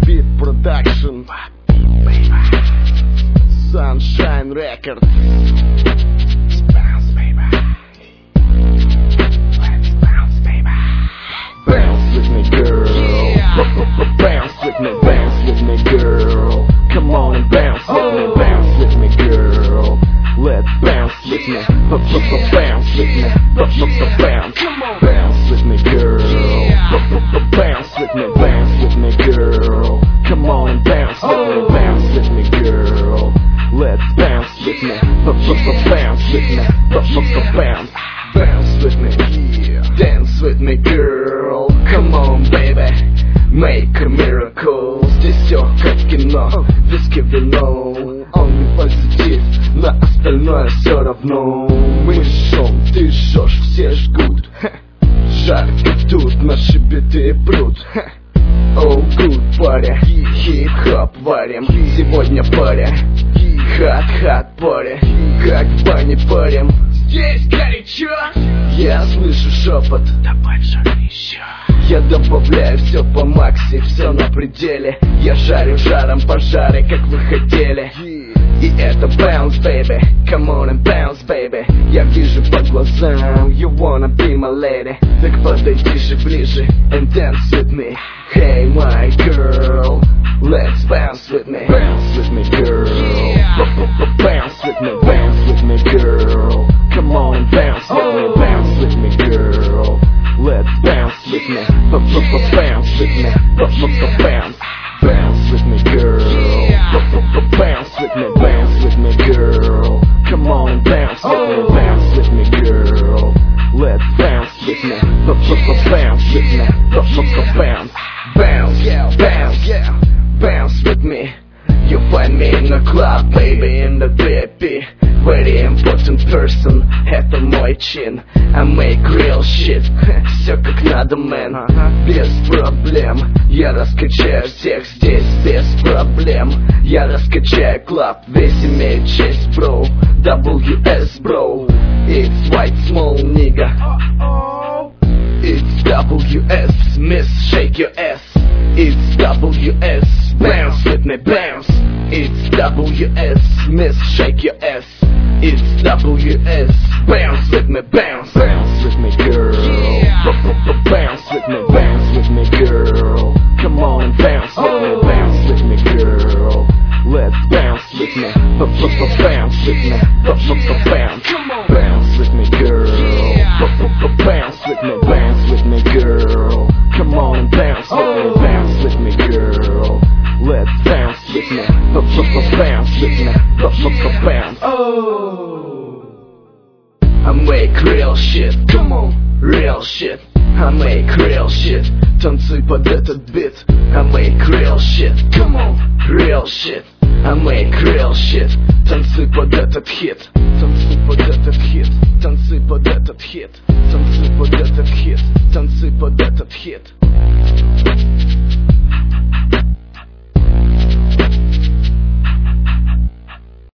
Beat Production, Sunshine Records. Bounce, baby. Let's bounce, baby. Bounce with me, girl. Yeah. Bounce with me, girl. Come on and bounce with me, girl. Let's bounce with me, bounce with me, bounce. Come on, bounce with me, girl. Bounce with me, girl. Come on and bounce with me, girl. Let's bounce with me, bounce with me, bounce. Bounce with me, dance with me, girl. Come on, baby, make a miracle. Здесь все как кино, виски, вино. Only позитив, на остальное все равно. Мы жжем, ты жжешь, все жгут. Жарко тут, наши биты прут. Oh good паря, хип-хоп варим. Сегодня паря, хат-хат паря. Как в бане парим. Здесь горячо. Я слышу шепот, добавь жару еще. Я добавляю все по макси, все на пределе. Я жарю жаром пожары, как вы хотели. И это bounce, baby. Come on and bounce, baby. Я вижу по глазам, you wanna be my lady. Так подойди же ближе and dance with me. Hey my girl, let's bounce with me. Bounce with me, girl. Bounce with me, girl. Come on and bounce with me, girl. Let's bounce with me, bounce with me, bounce. Bounce with me, girl. Bounce with me, girl. Come on and bounce with me, girl. Let's bounce with me, bounce with me, bounce. Bounce with me. You find me in the club, baby, in the VIP. Very important person, это мой чин. I make real shit, все как надо, man. Без проблем, я раскачаю всех здесь без проблем. Я раскачаю клаб, весь имеет честь, bro. WS, bro. It's white small nigga. It's WS, miss, shake your ass. It's WS, bounce with me, bounce. It's WS, miss, shake your ass. It's WS, bounce with me, bounce. Bounce with me, girl. Bounce with me, girl. Come on and bounce with me, girl. Let's bounce with me, bounce with me, bounce. Bounce with me, girl. Bounce with me, girl. Come on and bounce with me, girl. Let's bounce with me, bounce with me, bounce. Oh, I make real shit, come on, real shit. I make real shit, танцуй под этот бит. I make real shit, come on, real shit. I make real shit, танцуй под этот хит. Танцуй под этот хит, танцуй под этот хит. Танцуй под этот хит, танцуй под этот хит.